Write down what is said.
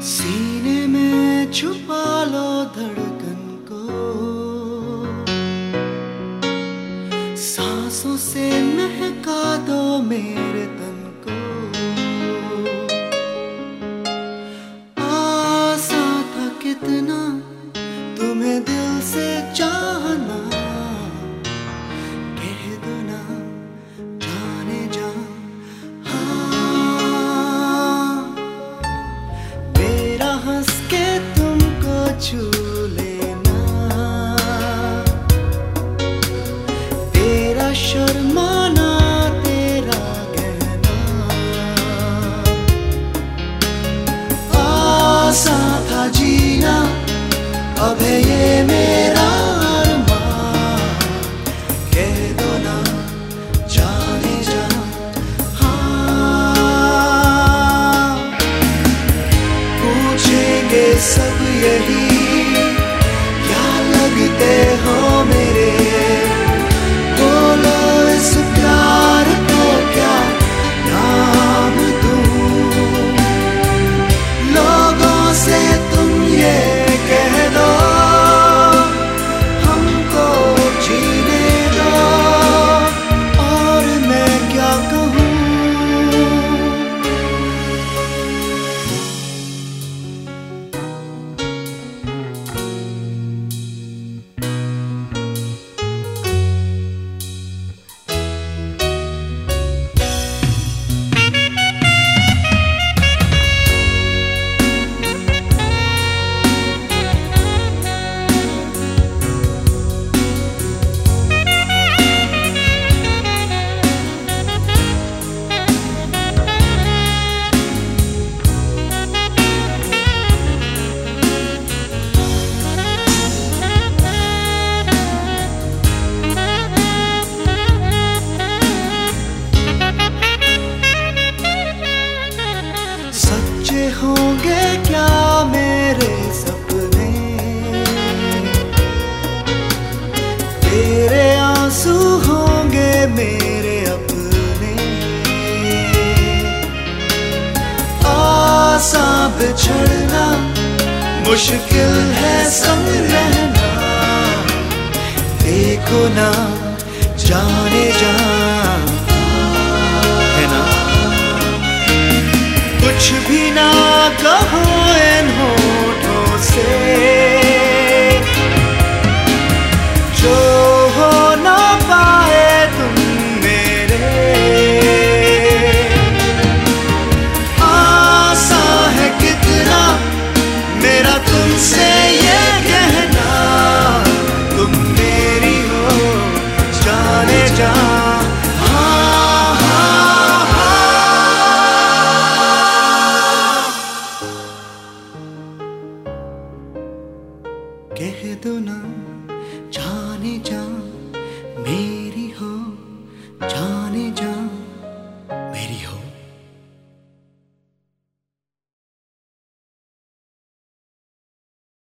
सीने में छुपा लो धड़कन को, सांसों से महका दो मेरे तन को। आसान था कितना तुम्हें दिल से चाहना, कह दो ना जाने जा। हाँ, मेरा हंस के तुमको छू लेना, तेरा शर्माना तेरा कहना। आसान था जीना, अब है ये मेरा अरमान, कह दो ना जाने जा। हाँ, पूछेंगे सब यही, क्या लगते हो मेरे। बोलो इस प्यार को क्या नाम दूं, लोगों से तुम ये कह दो, हमको जीने दो, और मैं क्या कहूँ। सच्चे होंगे क्या मेरे सपने, तेरे आंसू होंगे मेरे अपने। आसान बिछड़ना, मुश्किल है संग रहना, देखो ना जाने जा। है ना, कुछ भी ना कहो